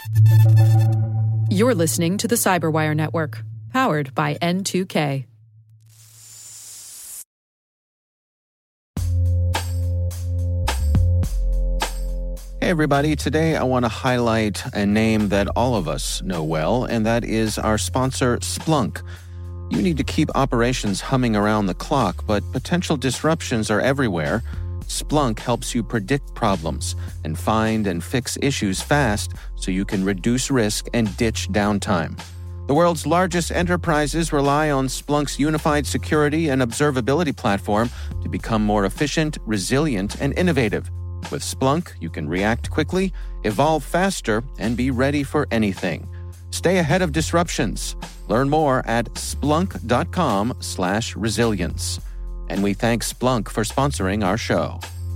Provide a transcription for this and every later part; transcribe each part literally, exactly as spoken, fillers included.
You're listening to the Cyberwire Network, powered by N two K. Hey everybody, today I want to highlight a name that all of us know well, and that is our sponsor, Splunk. You need to keep operations humming around the clock, but potential disruptions are everywhere. Splunk helps you predict problems and find and fix issues fast so you can reduce risk and ditch downtime. The world's largest enterprises rely on Splunk's unified security and observability platform to become more efficient, resilient, and innovative. With Splunk, you can react quickly, evolve faster, and be ready for anything. Stay ahead of disruptions. Learn more at splunk.com slash resilience. And we thank Splunk for sponsoring our show.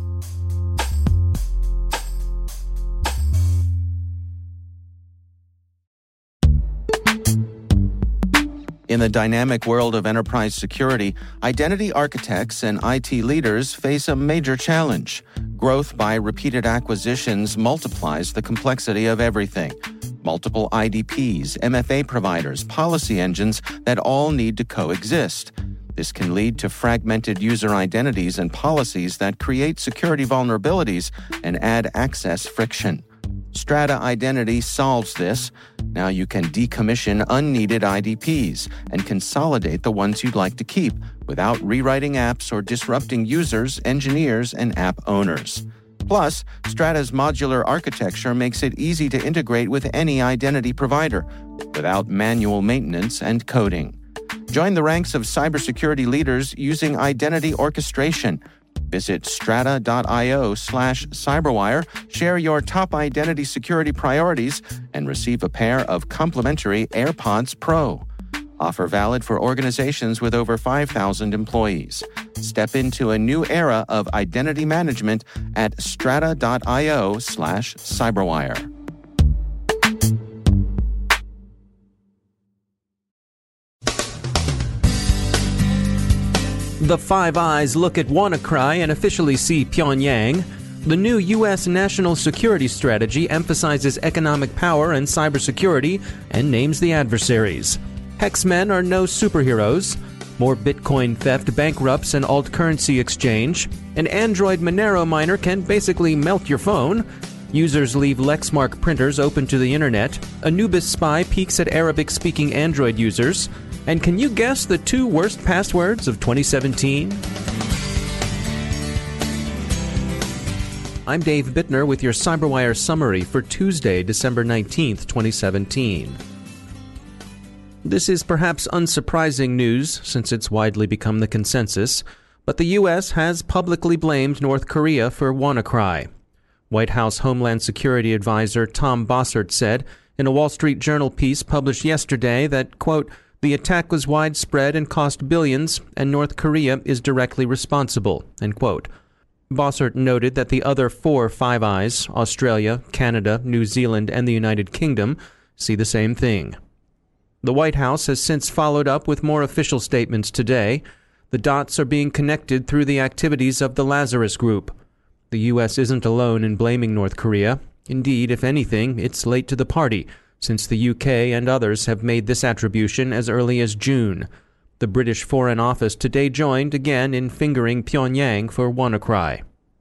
In the dynamic world of enterprise security, identity architects and I T leaders face a major challenge. Growth by repeated acquisitions multiplies the complexity of everything. Multiple I D Ps, M F A providers, policy engines that all need to coexist. This can lead to fragmented user identities and policies that create security vulnerabilities and add access friction. Strata Identity solves this. Now you can decommission unneeded I D Ps and consolidate the ones you'd like to keep without rewriting apps or disrupting users, engineers, and app owners. Plus, Strata's modular architecture makes it easy to integrate with any identity provider without manual maintenance and coding. Join the ranks of cybersecurity leaders using identity orchestration. Visit strata.io slash cyberwire, share your top identity security priorities, and receive a pair of complimentary AirPods Pro. Offer valid for organizations with over five thousand employees. Step into a new era of identity management at strata.io slash cyberwire. The Five Eyes look at WannaCry and officially see Pyongyang. The new U S national security strategy emphasizes economic power and cybersecurity and names the adversaries. Hexmen are no superheroes. More Bitcoin theft bankrupts an alt currency exchange. An Android Monero miner can basically melt your phone. Users leave Lexmark printers open to the internet. Anubis spy peeks at Arabic-speaking Android users. And can you guess the two worst passwords of twenty seventeen? I'm Dave Bittner with your CyberWire summary for Tuesday, December nineteenth, twenty seventeen. This is perhaps unsurprising news, since it's widely become the consensus, but the U S has publicly blamed North Korea for WannaCry. White House Homeland Security Advisor Tom Bossert said in a Wall Street Journal piece published yesterday that, quote, the attack was widespread and cost billions, and North Korea is directly responsible, end quote. Bossert noted that the other four Five Eyes, Australia, Canada, New Zealand, and the United Kingdom, see the same thing. The White House has since followed up with more official statements today. The dots are being connected through the activities of the Lazarus Group. The U S isn't alone in blaming North Korea. Indeed, if anything, it's late to the party, since the U K and others have made this attribution as early as June. The British Foreign Office today joined again in fingering Pyongyang for WannaCry.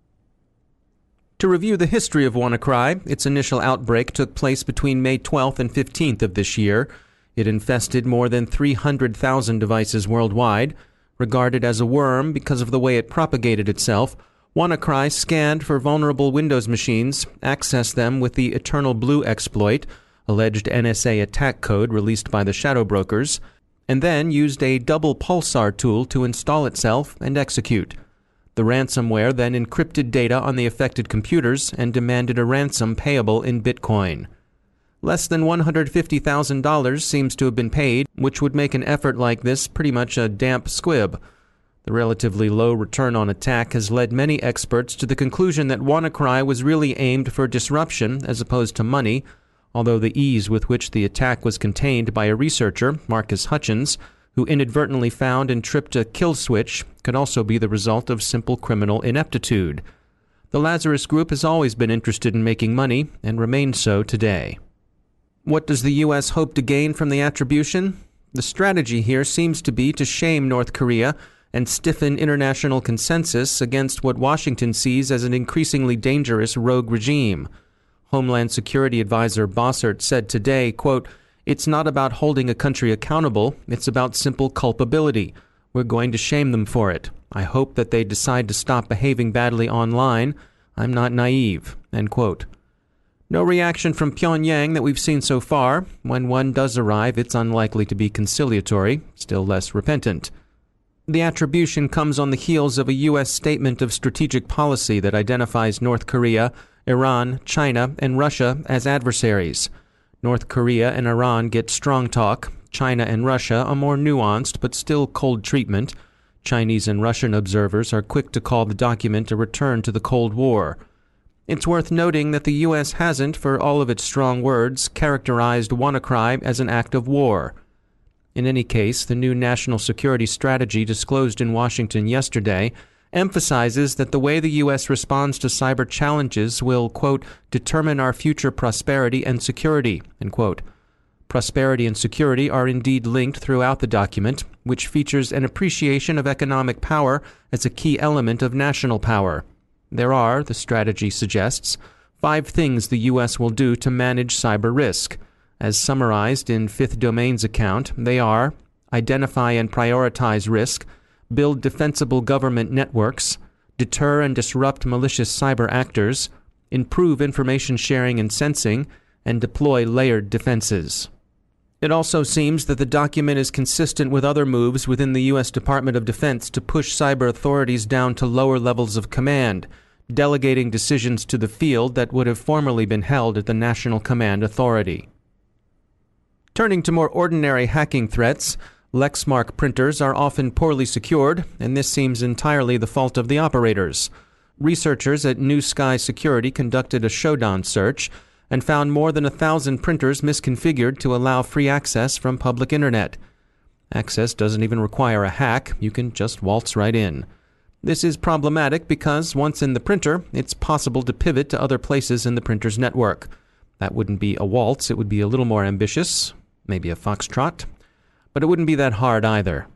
To review the history of WannaCry, its initial outbreak took place between May twelfth and fifteenth of this year. It infested more than three hundred thousand devices worldwide. Regarded as a worm because of the way it propagated itself, WannaCry scanned for vulnerable Windows machines, accessed them with the Eternal Blue exploit, alleged N S A attack code released by the shadow brokers, and then used a double pulsar tool to install itself and execute. The ransomware then encrypted data on the affected computers and demanded a ransom payable in Bitcoin. Less than one hundred fifty thousand dollars seems to have been paid, which would make an effort like this pretty much a damp squib. The relatively low return on attack has led many experts to the conclusion that WannaCry was really aimed for disruption as opposed to money, although the ease with which the attack was contained by a researcher, Marcus Hutchins, who inadvertently found and tripped a kill switch, could also be the result of simple criminal ineptitude. The Lazarus Group has always been interested in making money, and remains so today. What does the U S hope to gain from the attribution? The strategy here seems to be to shame North Korea and stiffen international consensus against what Washington sees as an increasingly dangerous rogue regime. Homeland Security Advisor Bossert said today, quote, "It's not about holding a country accountable, it's about simple culpability. We're going to shame them for it. I hope that they decide to stop behaving badly online. I'm not naive," end quote. No reaction from Pyongyang that we've seen so far. When one does arrive, it's unlikely to be conciliatory, still less repentant. The attribution comes on the heels of a U S statement of strategic policy that identifies North Korea, Iran, China, and Russia as adversaries. North Korea and Iran get strong talk. China and Russia a more nuanced but still cold treatment. Chinese and Russian observers are quick to call the document a return to the Cold War. It's worth noting that the U S hasn't, for all of its strong words, characterized WannaCry as an act of war. In any case, the new national security strategy disclosed in Washington yesterday emphasizes that the way the U S responds to cyber challenges will, quote, determine our future prosperity and security, end quote. Prosperity and security are indeed linked throughout the document, which features an appreciation of economic power as a key element of national power. There are, the strategy suggests, five things the U S will do to manage cyber risk. As summarized in Fifth Domain's account, they are identify and prioritize risk, build defensible government networks, deter and disrupt malicious cyber actors, improve information sharing and sensing, and deploy layered defenses. It also seems that the document is consistent with other moves within the U S Department of Defense to push cyber authorities down to lower levels of command, delegating decisions to the field that would have formerly been held at the National Command Authority. Turning to more ordinary hacking threats, Lexmark printers are often poorly secured, and this seems entirely the fault of the operators. Researchers at New Sky Security conducted a Shodan search and found more than a thousand printers misconfigured to allow free access from public internet. Access doesn't even require a hack, you can just waltz right in. This is problematic because once in the printer, it's possible to pivot to other places in the printer's network. That wouldn't be a waltz, it would be a little more ambitious, maybe a foxtrot, but it wouldn't be that hard either.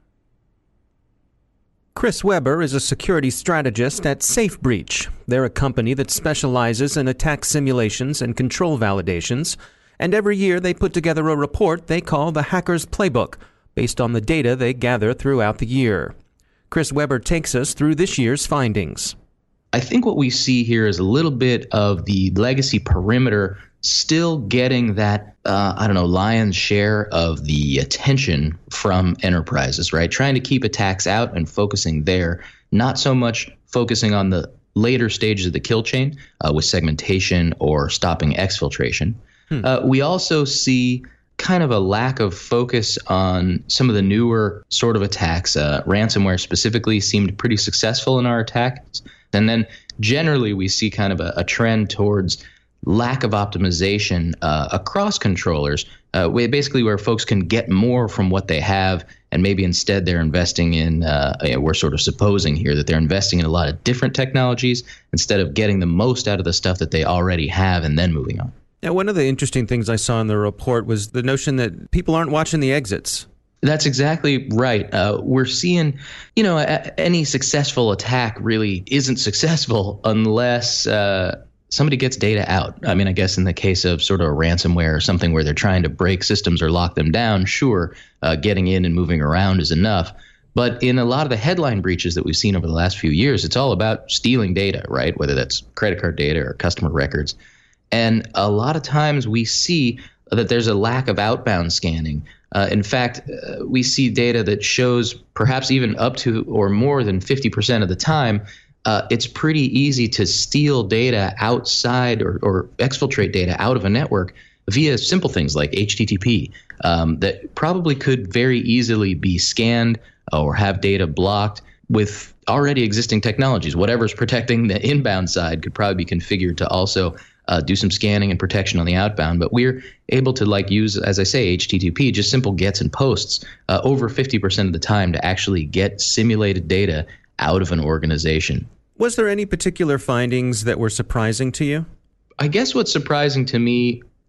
Chris Weber is a security strategist at SafeBreach. They're a company that specializes in attack simulations and control validations, and every year they put together a report they call the Hacker's Playbook, based on the data they gather throughout the year. Chris Weber takes us through this year's findings. I think what we see here is a little bit of the legacy perimeter still getting that, uh, I don't know, lion's share of the attention from enterprises, right? Trying to keep attacks out and focusing there, not so much focusing on the later stages of the kill chain uh, with segmentation or stopping exfiltration. Hmm. Uh, we also see kind of a lack of focus on some of the newer sort of attacks. Uh, ransomware specifically seemed pretty successful in our attacks. And then generally we see kind of a, a trend towards lack of optimization uh, across controllers, uh, basically where folks can get more from what they have, and maybe instead they're investing in, uh, you know, we're sort of supposing here that they're investing in a lot of different technologies instead of getting the most out of the stuff that they already have and then moving on. Now, one of the interesting things I saw in the report was the notion that people aren't watching the exits. That's exactly right. Uh, we're seeing, you know, a, any successful attack really isn't successful unless uh, somebody gets data out. I mean, I guess in the case of sort of a ransomware or something where they're trying to break systems or lock them down, sure, uh, getting in and moving around is enough. But in a lot of the headline breaches that we've seen over the last few years, it's all about stealing data, right? Whether that's credit card data or customer records. And a lot of times we see that there's a lack of outbound scanning. Uh, in fact, uh, we see data that shows perhaps even up to or more than fifty percent of the time, uh, it's pretty easy to steal data outside or, or exfiltrate data out of a network via simple things like H T T P um, that probably could very easily be scanned or have data blocked with already existing technologies. Whatever's protecting the inbound side could probably be configured to also Uh, do some scanning and protection on the outbound. But we're able to like use, as I say, H T T P, just simple gets and posts uh, over fifty percent of the time to actually get simulated data out of an organization. Was there any particular findings that were surprising to you? I guess what's surprising to me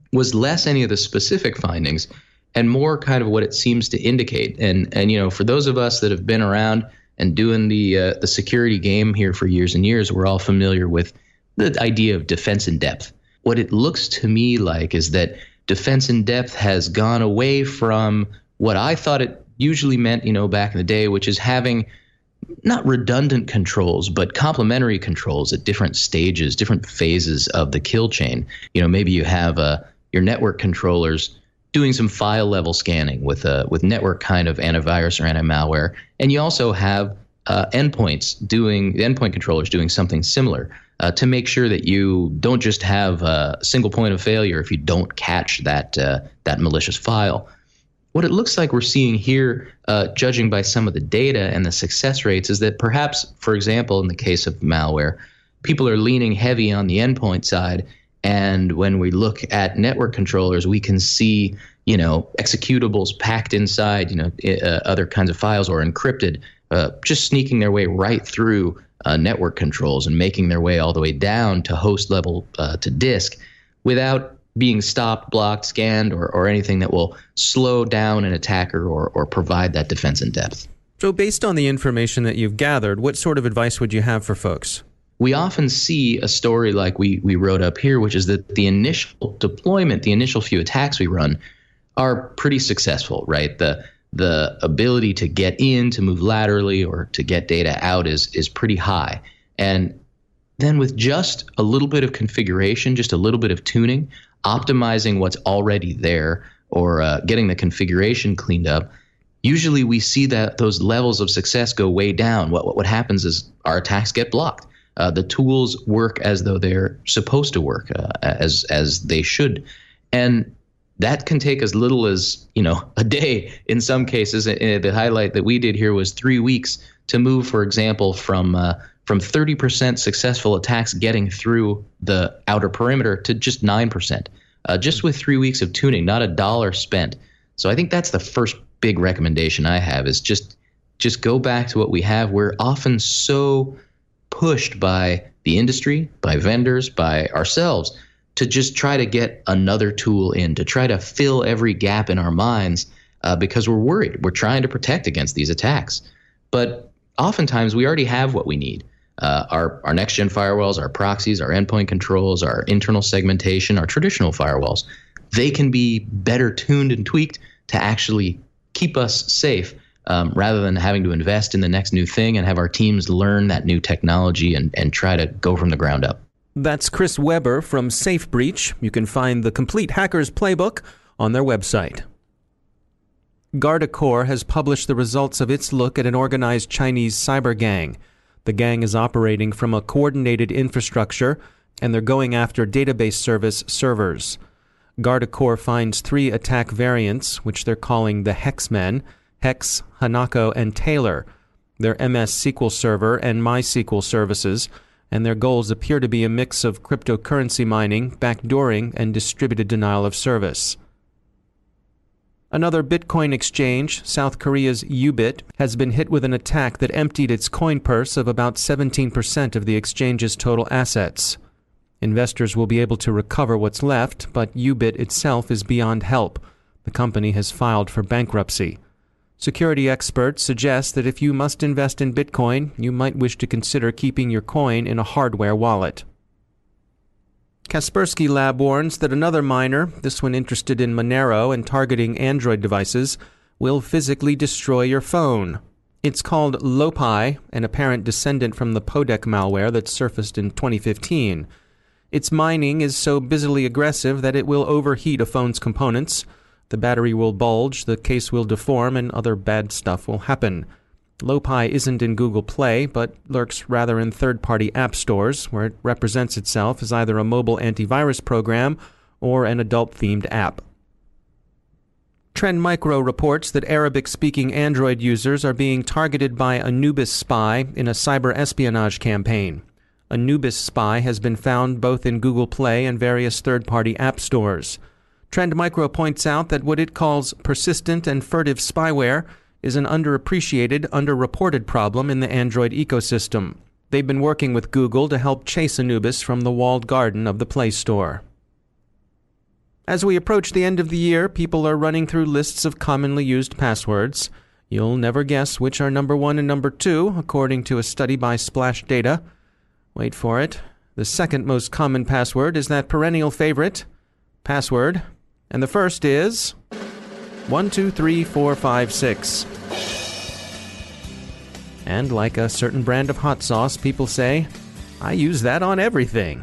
was less any of the specific findings and more kind of what it seems to indicate. And, and you know, for those of us that have been around and doing the uh, the security game here for years and years, we're all familiar with the idea of defense in depth. What it looks to me like is that defense in depth has gone away from what I thought it usually meant, you know, back in the day, which is having not redundant controls, but complementary controls at different stages, different phases of the kill chain. You know, maybe you have uh, your network controllers doing some file level scanning with uh, with network kind of antivirus or anti-malware, and you also have uh, endpoints doing endpoint controllers doing something similar uh, to make sure that you don't just have a single point of failure if you don't catch that uh, that malicious file. What it looks like we're seeing here, uh, judging by some of the data and the success rates, is that perhaps, for example, in the case of malware, people are leaning heavy on the endpoint side. And when we look at network controllers, we can see, you know, executables packed inside, you know, uh, other kinds of files or encrypted, uh, just sneaking their way right through uh, network controls and making their way all the way down to host level uh, to disk without being stopped, blocked, scanned, or, or anything that will slow down an attacker or, or provide that defense in depth. So based on the information that you've gathered, what sort of advice would you have for folks? We often see a story like we, we wrote up here, which is that the initial deployment, the initial few attacks we run are pretty successful, right? The the ability to get in, to move laterally, or to get data out is is pretty high. And then with just a little bit of configuration, just a little bit of tuning, optimizing what's already there, or uh, getting the configuration cleaned up, usually we see that those levels of success go way down. What what, what happens is our attacks get blocked. Uh, the tools work as though they're supposed to work, uh, as as they should, and that can take as little as, you know, a day in some cases. Uh, the highlight that we did here was three weeks to move, for example, from uh, from thirty percent successful attacks getting through the outer perimeter to just nine percent, uh, just with three weeks of tuning, not a dollar spent. So I think that's the first big recommendation I have, is just just go back to what we have. We're often so pushed by the industry, by vendors, by ourselves to just try to get another tool in, to try to fill every gap in our minds uh, because we're worried. We're trying to protect against these attacks. But oftentimes we already have what we need. Uh, our, our next-gen firewalls, our proxies, our endpoint controls, our internal segmentation, our traditional firewalls, they can be better tuned and tweaked to actually keep us safe. Um, rather than having to invest in the next new thing and have our teams learn that new technology and, and try to go from the ground up. That's Chris Weber from SafeBreach. You can find the complete Hacker's Playbook on their website. Guardicore has published the results of its look at an organized Chinese cyber gang. The gang is operating from a coordinated infrastructure, and they're going after database service servers. Guardicore finds three attack variants, which they're calling the Hexmen: Hex, Hanako, and Taylor, their M S S Q L Server and MySQL services, and their goals appear to be a mix of cryptocurrency mining, backdooring, and distributed denial of service. Another Bitcoin exchange, South Korea's Ubit, has been hit with an attack that emptied its coin purse of about seventeen percent of the exchange's total assets. Investors will be able to recover what's left, but Ubit itself is beyond help. The company has filed for bankruptcy. Security experts suggest that if you must invest in Bitcoin, you might wish to consider keeping your coin in a hardware wallet. Kaspersky Lab warns that another miner, this one interested in Monero and targeting Android devices, will physically destroy your phone. It's called Lopi, an apparent descendant from the Podec malware that surfaced in twenty fifteen. Its mining is so busily aggressive that it will overheat a phone's components. The battery will bulge, the case will deform, and other bad stuff will happen. Lopi isn't in Google Play, but lurks rather in third-party app stores, where it represents itself as either a mobile antivirus program or an adult-themed app. Trend Micro reports that Arabic-speaking Android users are being targeted by Anubis Spy in a cyber espionage campaign. Anubis Spy has been found both in Google Play and various third-party app stores. Trend Micro points out that what it calls persistent and furtive spyware is an underappreciated, underreported problem in the Android ecosystem. They've been working with Google to help chase Anubis from the walled garden of the Play Store. As we approach the end of the year, people are running through lists of commonly used passwords. You'll never guess which are number one and number two, according to a study by Splash Data. Wait for it. The second most common password is that perennial favorite, password. And the first is one two three four five six. And like a certain brand of hot sauce, people say, I use that on everything.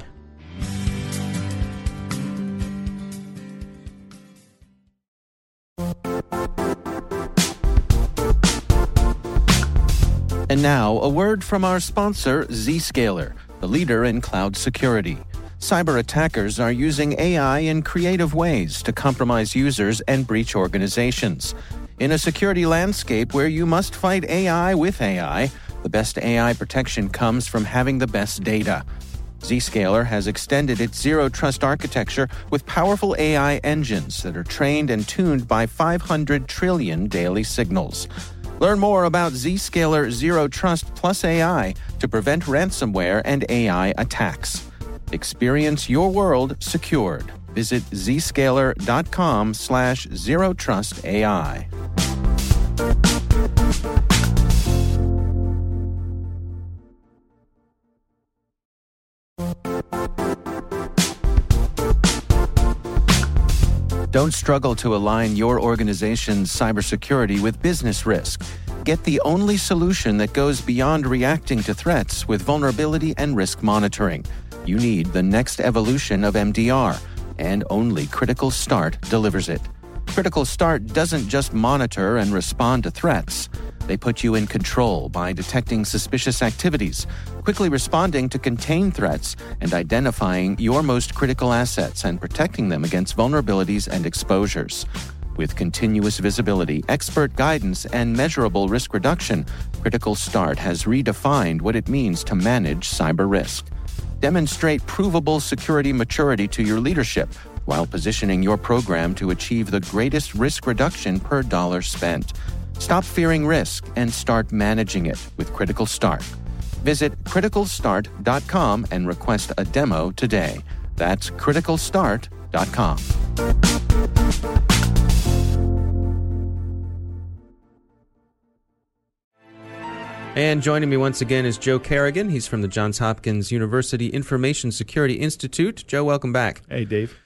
And now, a word from our sponsor, Zscaler, the leader in cloud security. Cyber attackers are using A I in creative ways to compromise users and breach organizations. In a security landscape where you must fight A I with A I, the best A I protection comes from having the best data. Zscaler has extended its zero-trust architecture with powerful A I engines that are trained and tuned by five hundred trillion daily signals. Learn more about Zscaler Zero Trust Plus A I to prevent ransomware and A I attacks. Experience your world secured. Visit zscaler.com slash zero trust AI. Don't struggle to align your organization's cybersecurity with business risk. Get the only solution that goes beyond reacting to threats with vulnerability and risk monitoring. You need the next evolution of M D R, and only Critical Start delivers it. Critical Start doesn't just monitor and respond to threats. They put you in control by detecting suspicious activities, quickly responding to contain threats, and identifying your most critical assets and protecting them against vulnerabilities and exposures. With continuous visibility, expert guidance, and measurable risk reduction, Critical Start has redefined what it means to manage cyber risk. Demonstrate provable security maturity to your leadership while positioning your program to achieve the greatest risk reduction per dollar spent. Stop fearing risk and start managing it with Critical Start. Visit critical start dot com and request a demo today. That's critical start dot com. And joining me once again is Joe Carrigan. He's from the Johns Hopkins University Information Security Institute. Joe, welcome back. Hey, Dave.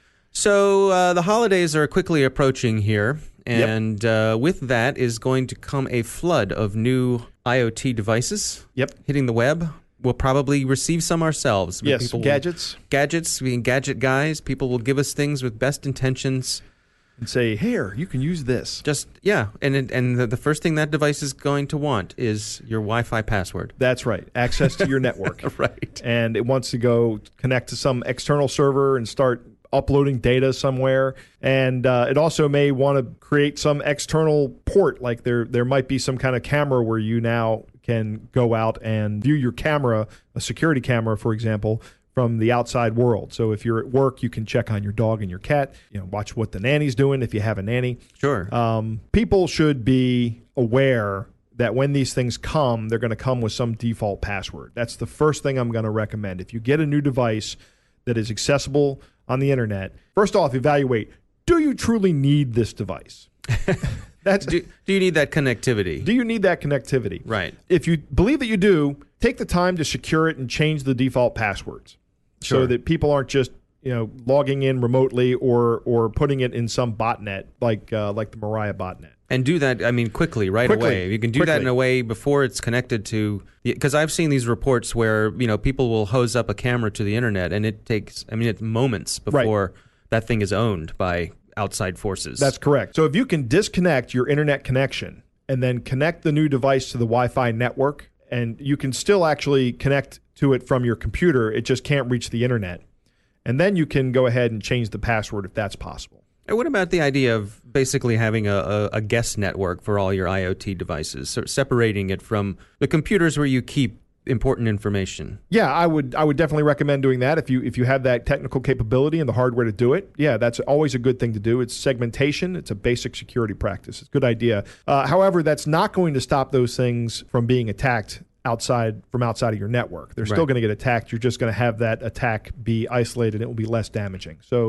So uh, the holidays are quickly approaching here, and yep. uh, with that is going to come a flood of new IoT devices yep. hitting the web. We'll probably receive some ourselves. Yes, people gadgets. Will, gadgets, being gadget guys. People will give us things with best intentions. And say, here, you can use this. Just, yeah. And it, and the, the first thing that device is going to want is your Wi-Fi password. That's right. Access to your network. Right. And it wants to go connect to some external server and start uploading data somewhere. And uh, it also may want to create some external port, like there there might be some kind of camera where you now can go out and view your camera, a security camera, for example, from the outside world. So if you're at work, you can check on your dog and your cat, you know, watch what the nanny's doing if you have a nanny. Sure. Um, people should be aware that when these things come, they're going to come with some default password. That's the first thing I'm going to recommend. If you get a new device that is accessible on the internet, first off, evaluate, do you truly need this device? That's do, do you need that connectivity? Do you need that connectivity? Right. If you believe that you do, take the time to secure it and change the default passwords. Sure. So that people aren't just, you know, logging in remotely or or putting it in some botnet like uh, like the Mariah botnet. And do that, I mean, quickly, right quickly, away. You can do quickly. that in a way before it's connected to, because I've seen these reports where, you know, people will hose up a camera to the internet and it takes, I mean, it's moments before right. that thing is owned by outside forces. That's correct. So if you can disconnect your internet connection and then connect the new device to the Wi-Fi network, and you can still actually connect to it from your computer, it just can't reach the internet. And then you can go ahead and change the password if that's possible. And what about the idea of basically having a, a, a guest network for all your IoT devices, so separating it from the computers where you keep important information? Yeah, I would I would definitely recommend doing that if you if you have that technical capability and the hardware to do it. Yeah, that's always a good thing to do. It's segmentation. It's a basic security practice. It's a good idea. Uh, however, that's not going to stop those things from being attacked outside from outside of your network. They're still right. going to get attacked. You're just going to have that attack be isolated. It will be less damaging. So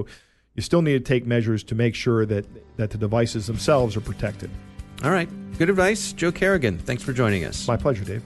you still need to take measures to make sure that, that the devices themselves are protected. All right. Good advice. Joe Carrigan, thanks for joining us. My pleasure, Dave.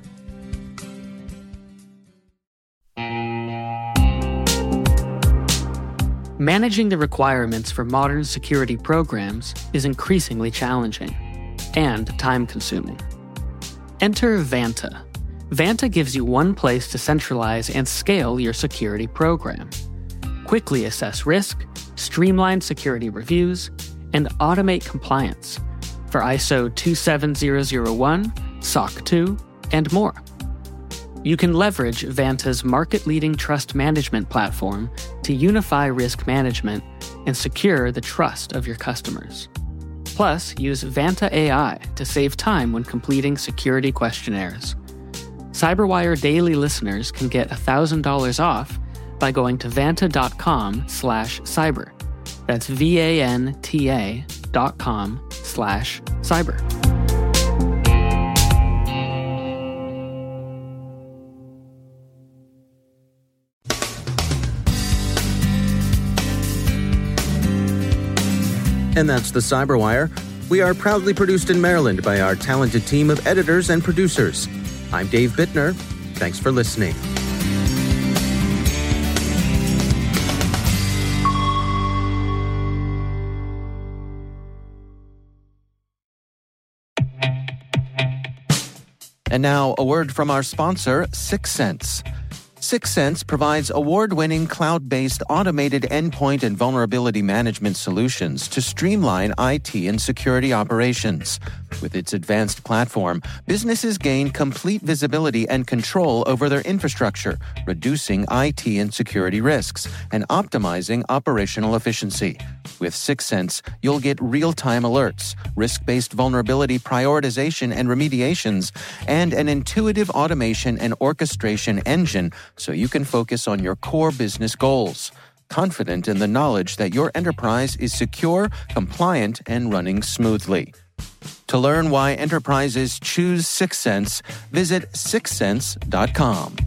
Managing the requirements for modern security programs is increasingly challenging and time-consuming. Enter Vanta. Vanta gives you one place to centralize and scale your security program. Quickly assess risk, streamline security reviews, and automate compliance for I S O two seven zero zero one, S O C two, and more. You can leverage Vanta's market-leading trust management platform to unify risk management and secure the trust of your customers. Plus, use Vanta A I to save time when completing security questionnaires. CyberWire Daily listeners can get one thousand dollars off by going to vanta.com slash cyber. That's V-A-N-T-A dot com slash cyber. And that's the Cyberwire. We are proudly produced in Maryland by our talented team of editors and producers. I'm Dave Bittner. Thanks for listening. And now, a word from our sponsor, Syxsense. Syxsense provides award-winning cloud-based automated endpoint and vulnerability management solutions to streamline I T and security operations. With its advanced platform, businesses gain complete visibility and control over their infrastructure, reducing I T and security risks and optimizing operational efficiency. With Syxsense, you'll get real-time alerts, risk-based vulnerability prioritization and remediations, and an intuitive automation and orchestration engine so you can focus on your core business goals, confident in the knowledge that your enterprise is secure, compliant, and running smoothly. To learn why enterprises choose Syxsense, visit syxsense dot com.